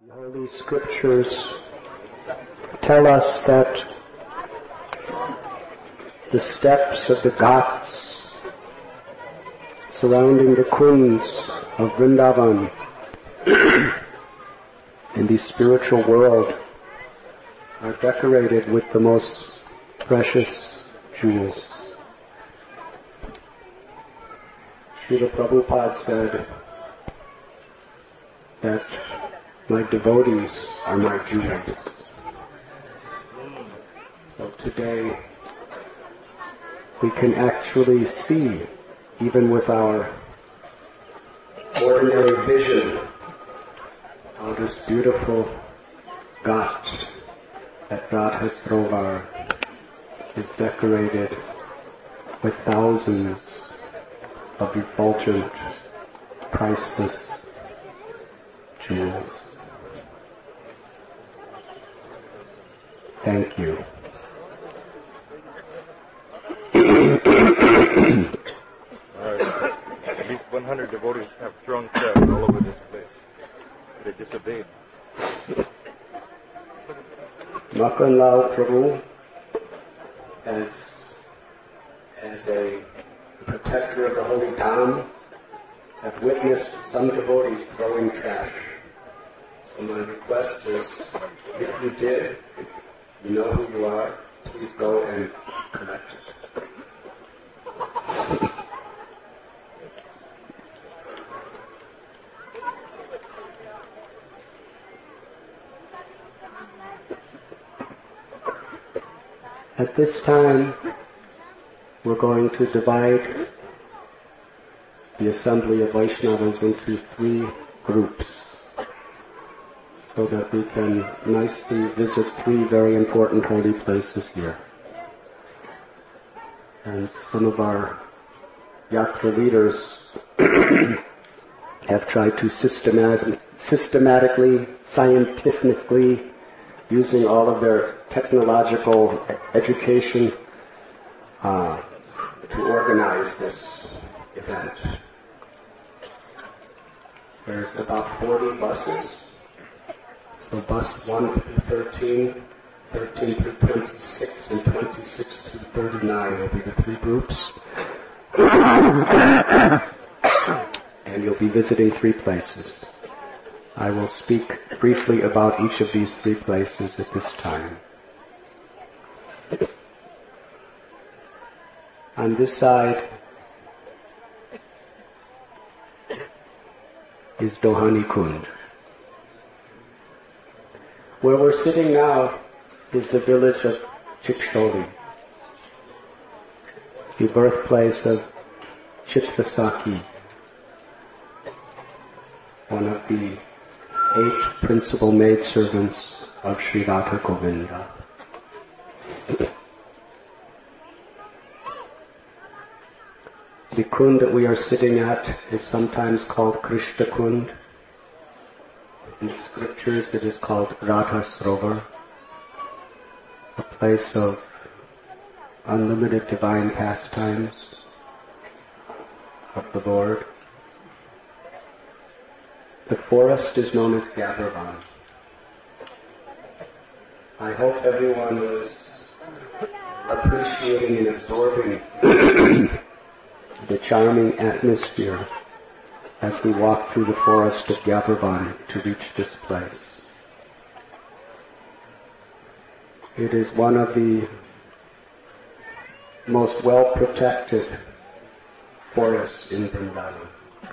Holy Scriptures tell us that the steps of the ghats surrounding the kunds of Vrindavan in the spiritual world are decorated with the most precious jewels. Srila Prabhupada said that my devotees are my jewels. So today we can actually see, even with our ordinary vision, how this beautiful ghat at Radha Sarovar is decorated with thousands of effulgent, priceless jewels. Thank you. At least 100 devotees have thrown cells all over this place. They disobeyed. Makan Lal Prabhu, as a protector of the holy Dham, have witnessed some devotees throwing trash. So my request is, if you did, you know who you are, please go and collect it. At this time, we're going to divide the assembly of Vaishnavas into 3 groups, so that we can nicely visit 3 very important holy places here. And some of our yatra leaders have tried to systematically, scientifically, using all of their technological education to organize this event. There's about 40 buses. So bus 1 through 13, 13 through 26, and 26 through 39 will be the 3 groups. And you'll be visiting 3 places. I will speak briefly about each of these 3 places at this time. On this side is Dohani Kund. Where we're sitting now is the village of Chiksholi, the birthplace of Chitrasakhi, one of the 8 principal maidservants of Sri Radha Govinda. The kund that we are sitting at is sometimes called Krishna Kund. In the scriptures it is called Radha Sarovar, a place of unlimited divine pastimes of the Lord. The forest is known as Gabarvan. I hope everyone was appreciating and absorbing the charming atmosphere as we walk through the forest of Gabarvan to reach this place. It is one of the most well-protected forests in Vrindavan.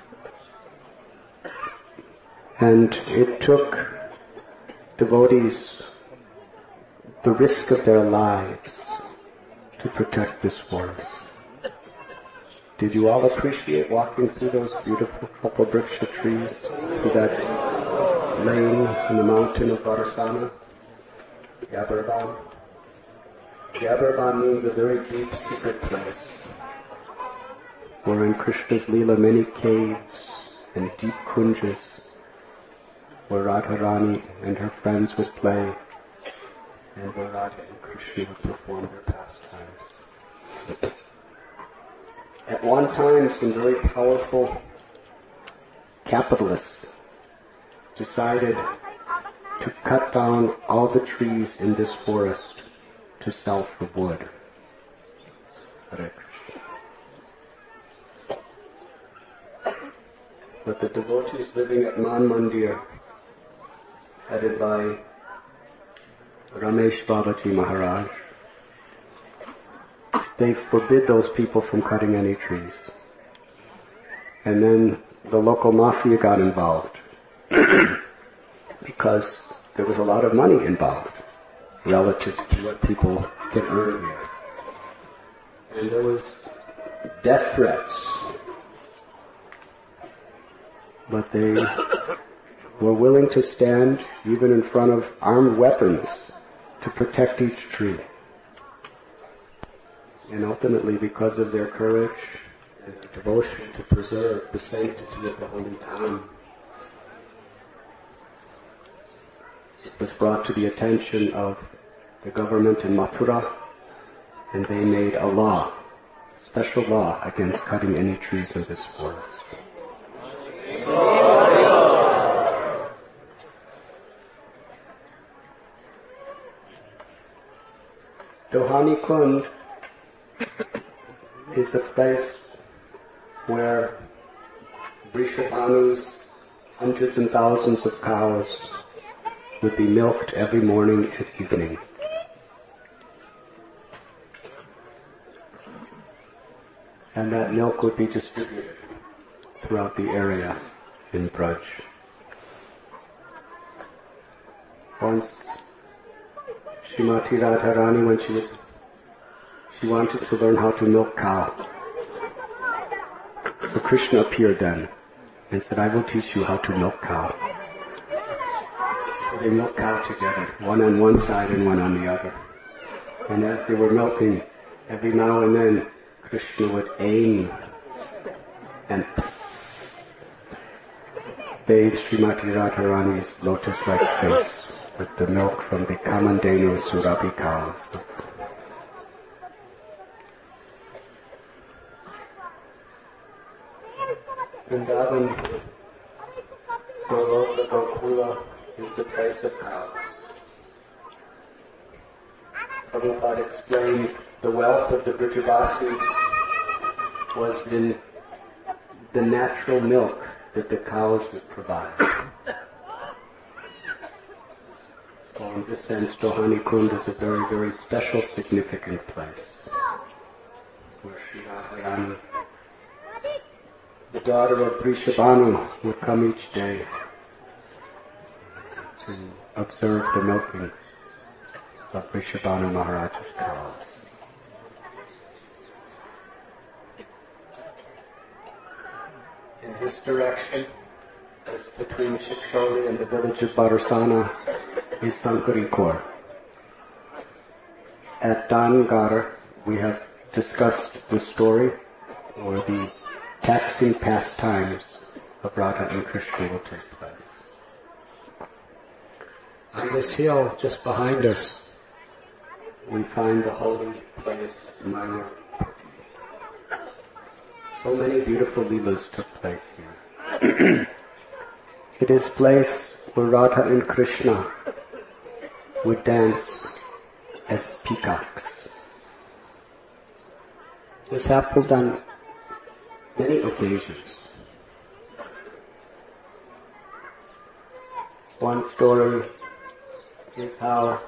And it took devotees the risk of their lives to protect this forest. Did you all appreciate walking through those beautiful Kalpavriksha trees, through that lane in the mountain of Varasana? Gabarvan. Gabarvan means a very deep, secret place, where in Krishna's Leela many caves and deep kunjas, where Radharani and her friends would play, and where Radha and Krishna would perform their pastimes. At one time, some very powerful capitalists decided to cut down all the trees in this forest to sell for wood. Hare Krishna. But the devotees living at Man Mandir, headed by Ramesh Babaji Maharaj, they forbid those people from cutting any trees. And then the local mafia got involved because there was a lot of money involved relative to what people could earn here. And there was death threats. But they were willing to stand even in front of armed weapons to protect each tree. And ultimately, because of their courage and their devotion to preserve the sanctity of the holy Dham, it was brought to the attention of the government in Mathura, and they made a law, special law, against cutting any trees in this forest. Dohani Kund is a place where Vrishabhanu's hundreds and thousands of cows would be milked every morning and evening. And that milk would be distributed throughout the area in Braj. Once, Srimati Radharani, when she wanted to learn how to milk cow. So Krishna appeared then and said, I will teach you how to milk cow. So they milked cow together, one on one side and one on the other. And as they were milking, every now and then Krishna would aim and bathe Srimati Radharani's lotus-like face with the milk from the Kamandenu Surabhi cows. Vrindavan, Goloka, Gokula is the place of cows. Prabhupada explained the wealth of the Brajavasis was in the natural milk that the cows would provide. So in this sense, Dohani Kund is a very, very special, significant place where Sri Radharani, the daughter of Vrishabhanu, would come each day to observe the milking of Vrishabhanu Maharaj's cows. In this direction, just between Shiksholi and the village of Barasana, is Sankarikor. At Dangara, we have discussed the story, or the taxing pastimes of Radha and Krishna will take place. On this hill, just behind us, we find the holy place, Mayur. So many beautiful leelas took place here. It is a place where Radha and Krishna would dance as peacocks. This happened on many occasions. One story is how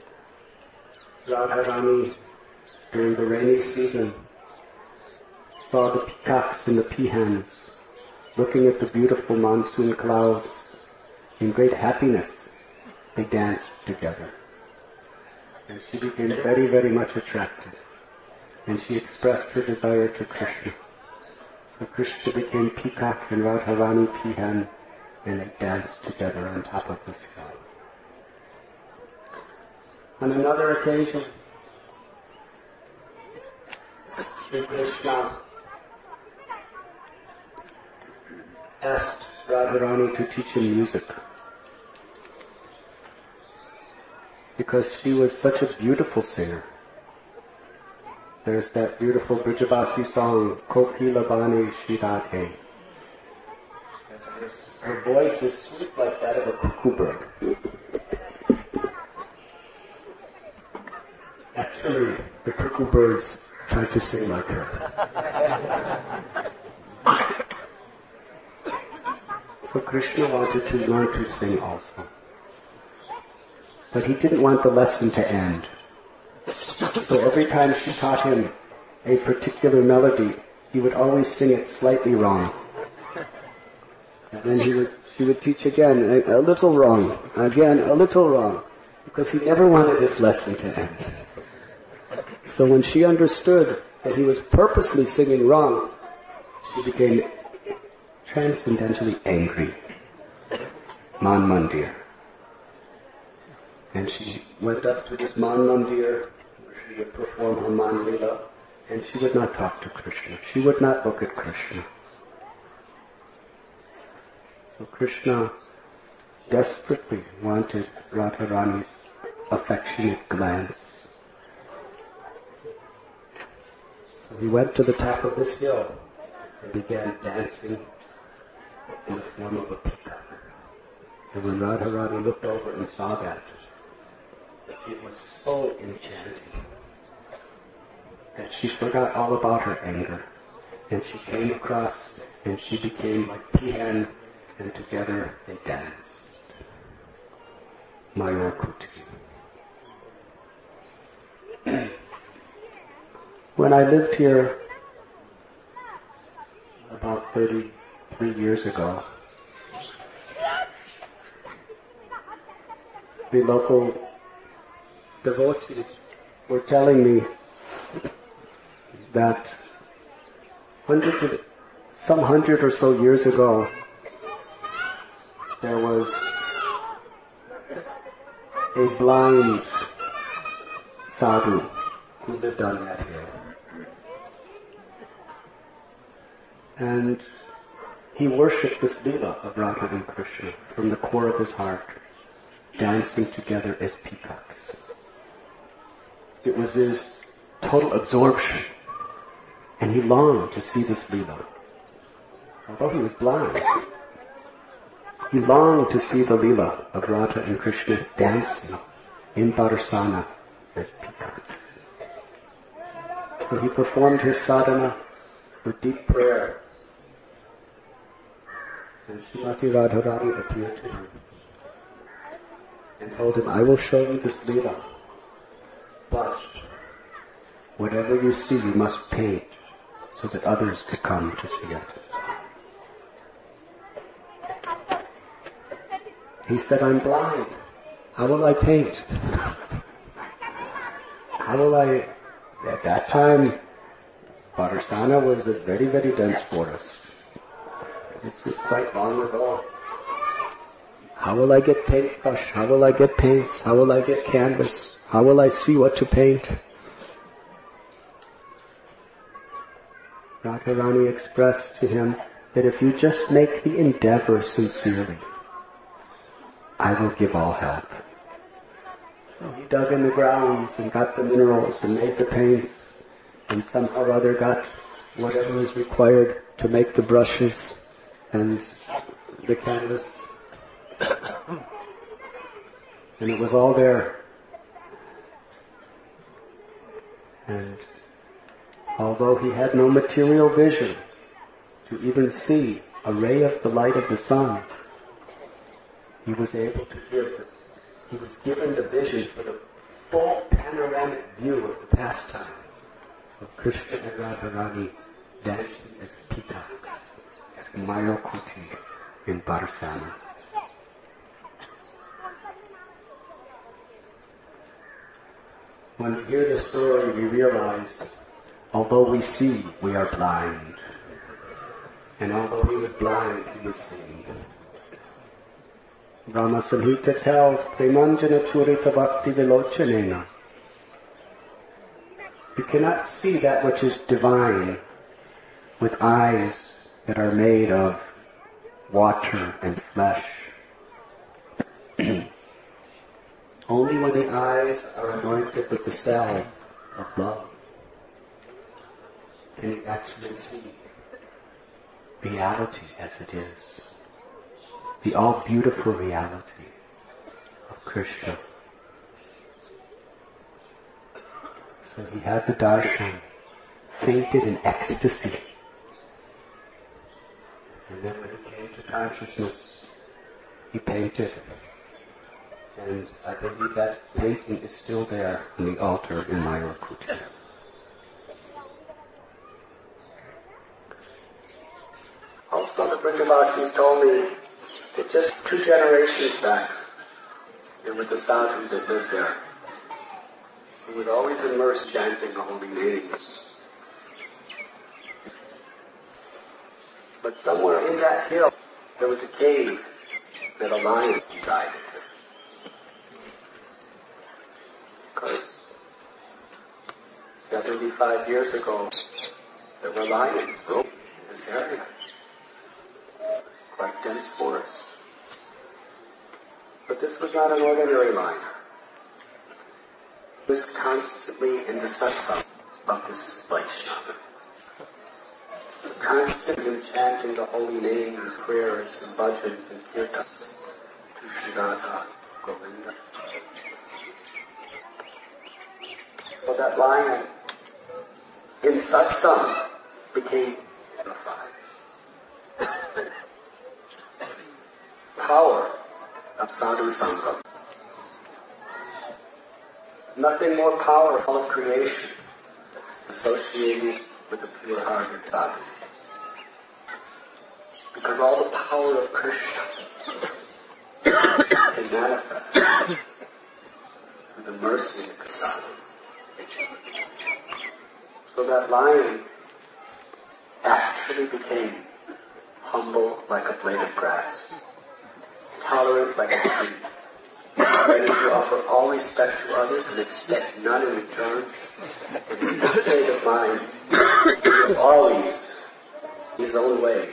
Radharani, during the rainy season, saw the peacocks and the peahens looking at the beautiful monsoon clouds. In great happiness, they danced together. And she became very, very much attracted. And she expressed her desire to Krishna. So Krishna became peacock and Radharani peahen, and they danced together on top of this hill. On another occasion, Sri Krishna asked Radharani to teach him music, because she was such a beautiful singer. There's that beautiful Brijavasi song, Kokila Bani Shridhate. Her voice is sweet like that of a cuckoo bird. Actually, the cuckoo birds tried to sing like her. So Krishna wanted to learn to sing also. But he didn't want the lesson to end. So every time she taught him a particular melody, he would always sing it slightly wrong. And then she would teach again, a little wrong, again, a little wrong, because he never wanted this lesson to end. So when she understood that he was purposely singing wrong, she became transcendently angry. Man Mandir. And she went up to this Man Mandir, where she would perform her Man Lila, and she would not talk to Krishna. She would not look at Krishna. So Krishna desperately wanted Radharani's affectionate glance. So he went to the top of this hill and began dancing in the form of a peacock. And when Radharani looked over and saw that, it was so enchanting that she forgot all about her anger. And she came across and she became like Pihan, and together they danced. Mayur-kuti. When I lived here about 33 years ago, the local devotees were telling me that some 100 or so years ago, there was a blind sadhu who lived on that hill. And he worshipped this Leela of Radha and Krishna from the core of his heart, dancing together as peacocks. It was his total absorption, and he longed to see this Leela. Although he was blind, he longed to see the Leela of Radha and Krishna dancing in Barsana as peacocks. So he performed his sadhana with deep prayer. And Srimati Radharani appeared to him and told him, I will show you this Leela, but whatever you see you must paint so that others could come to see it. He said, I'm blind. How will I paint? How will I... At that time, Barsana was a very, very dense forest. This was quite long ago. How will I get paintbrush? How will I get paints? How will I get canvas? How will I see what to paint? Radharani expressed to him that if you just make the endeavor sincerely, I will give all help. So he dug in the grounds and got the minerals and made the paints, and somehow or other got whatever was required to make the brushes and the canvas. And it was all there. And although he had no material vision to even see a ray of the light of the sun, he was able to he was given the vision for the full panoramic view of the pastime of Krishna and Radharani dancing as peacocks at Mayur-kuti in Barsana. When we hear the story, we realize, although we see, we are blind. And although he was blind, he was seeing. Brahma Samhita tells, Premanjana Churita Bhakti Vilochanena. You cannot see that which is divine with eyes that are made of water and flesh. Only when the eyes are anointed with the salve of love can you actually see reality as it is. The all-beautiful reality of Krishna. So he had the darshan, fainted in ecstasy. And then when he came to consciousness, he painted. And I believe that painting is still there on the altar in Mayur Kutir. Also, the Brajavasis told me that just 2 generations back, there was a sadhu that lived there who was always immersed chanting the holy names. But somewhere in that hill, there was a cave that a lion resided. Because 75 years ago, there were lions roaming in this area. Quite dense forest. But this was not an ordinary lion. He was constantly in the satsang of this Vaishnava. Constantly chanting the holy names, prayers, and bhajans and kirtans to Sri Radha Govinda. So that lion in satsang became unified. Power of sadhu sangha. Nothing more powerful of creation associated with the pure-hearted sadhu. Because all the power of Krishna can manifest through the mercy of the sadhu. So that lion actually became humble like a blade of grass, tolerant like a tree, ready to offer all respect to others and expect none in return. And in this state of mind, he was always his own way.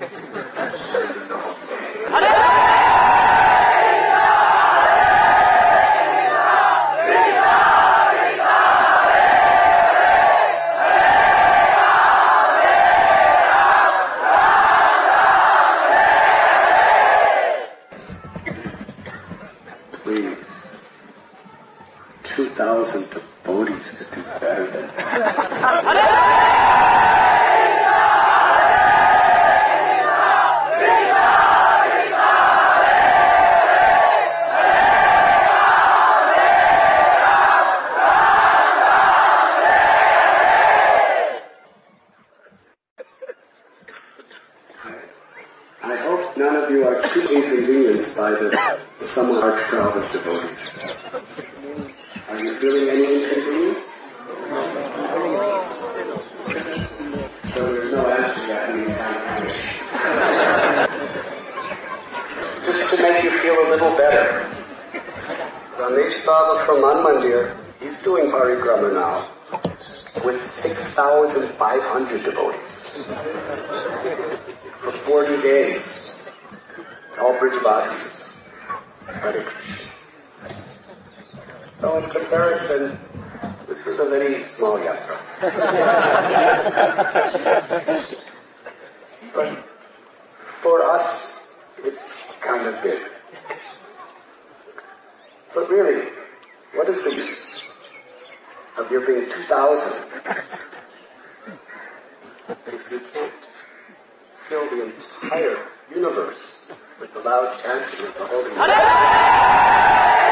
Please, 2,000 devotees could do better than that. I hope none of you are too inconvenienced by the somewhat large crowd of devotees. Are you feeling any inconvenience? So there's no answer yet in these kind of Just to make you feel a little better, Ramesh Baba from Manmandir, he's doing parikrama now with 6,500 devotees. For 40 days, all Brajavasis. Hare Krishna. So in comparison, this is a very small yatra. But for us, it's kind of big. But really, what is the use of your being 2,000 if you can't fill the entire universe with the loud chanting of the holy name?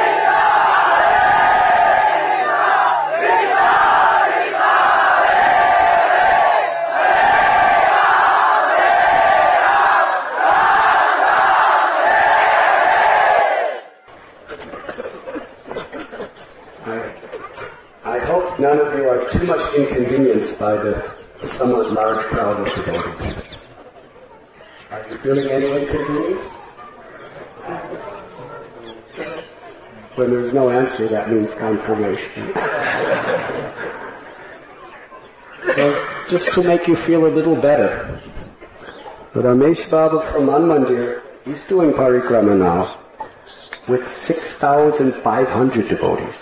I hope none of you are too much inconvenienced by the somewhat large crowd of devotees. Are you feeling any inconvenience? When there's no answer, that means confirmation. So, just to make you feel a little better, Ramesh Baba from Manmandir, he's doing parikrama now with 6,500 devotees.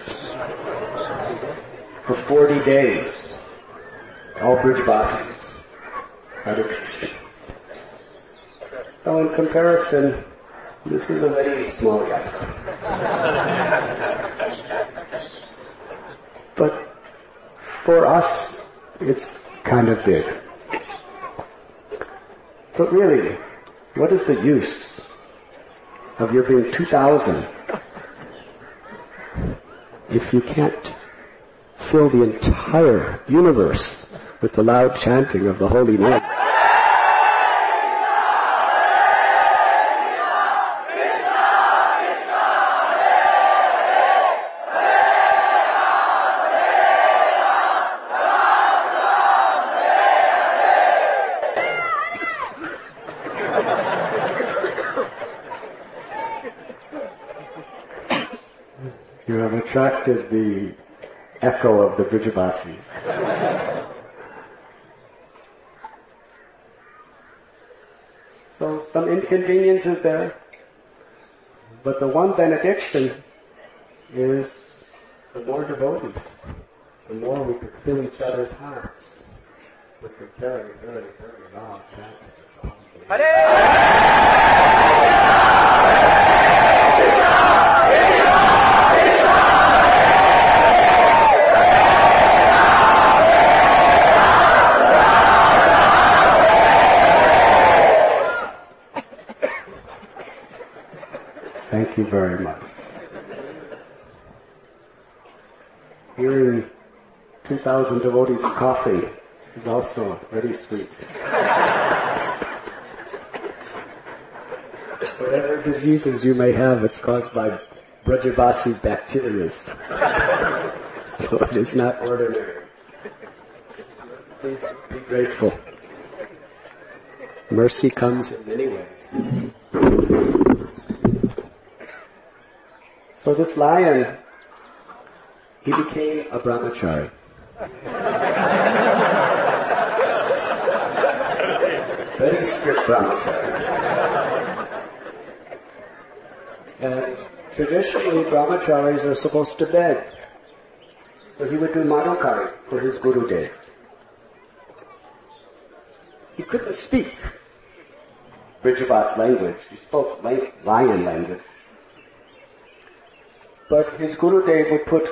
For 40 days, all Brajavasis. Hare Krishna. So in comparison, this is a very small yatra. But for us, it's kind of big. But really, what is the use of your being 2,000 if you can't fill the entire universe with the loud chanting of the holy name? You have attracted the echo of the Vrijabasis. So some inconvenience is there, but the one benediction is the more devotees, the more we could fill each other's hearts with the very, very, very loud chanting of the holy name. Thank you very much. Hearing 2,000 devotees coughing is also very sweet. Whatever diseases you may have, it's caused by Brajabasi bacteria. So it is not ordinary. Please be grateful. Mercy comes in many ways. So this lion, he became a brahmachari. Very strict brahmachari. And traditionally brahmacharis are supposed to beg. So he would do madhukari for his Gurudev. He couldn't speak Brijavas language. He spoke lion language. But his Gurudev would put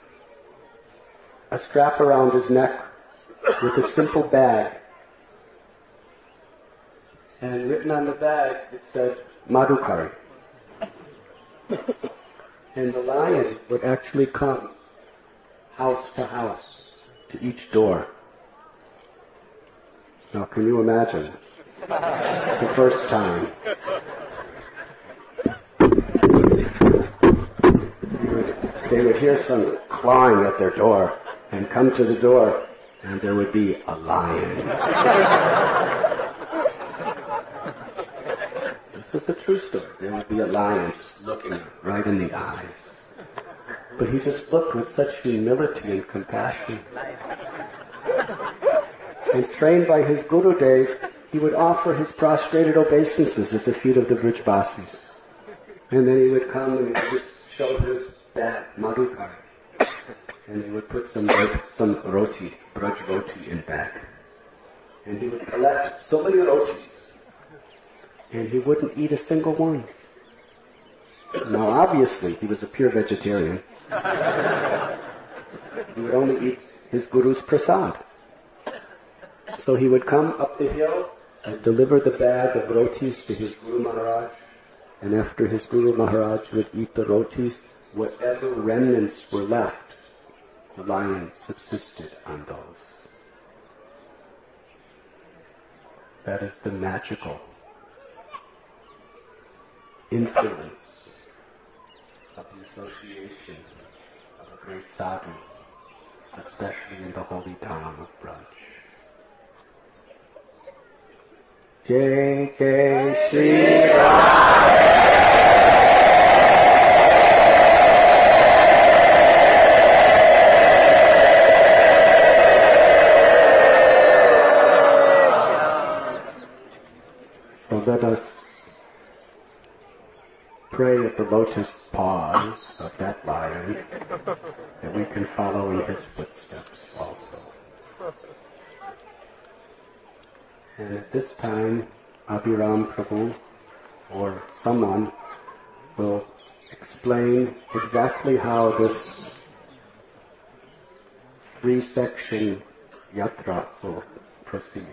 a strap around his neck with a simple bag. And written on the bag, it said, Madhukari. And the lion would actually come house to house to each door. Now, can you imagine the first time? They would hear some clawing at their door and come to the door, and there would be a lion. This is a true story. There would be a lion just looking right in the eyes. But he just looked with such humility and compassion. And trained by his Gurudev, he would offer his prostrated obeisances at the feet of the Vrijbasis. And then he would come and he would show his bag, madhukari. And he would put some roti, braj roti in bag. And he would collect so many rotis. And he wouldn't eat a single one. Now obviously he was a pure vegetarian. He would only eat his Guru's prasad. So he would come up the hill and deliver the bag of rotis to his Guru Maharaj. And after his Guru Maharaj would eat the rotis, whatever remnants were left, the lion subsisted on those. That is the magical influence of the association of a great sadhu, especially in the holy town of Braj. Jai Jai Shri Ram. So let us pray at the lotus paws of that lion that we can follow in his footsteps also. And at this time, Abhiram Prabhu or someone will explain exactly how this 3-section yatra will proceed.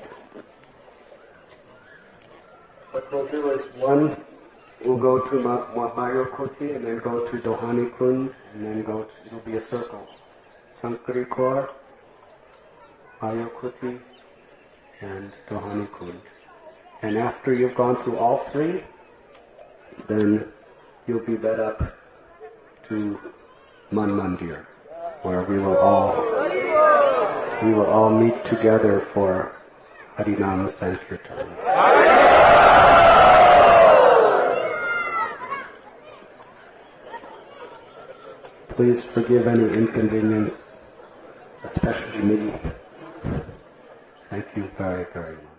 What we'll do is we'll go to Mayurkoti and then go to Dohani Kund and then it'll be a circle. Sankari Kaur, Mayurkoti, and Dohani Kund. And after you've gone through all three, then you'll be led up to Man Mandir, where we will all meet together for Harinam Sankirtan. Please forgive any inconvenience, especially me. Thank you very, very much.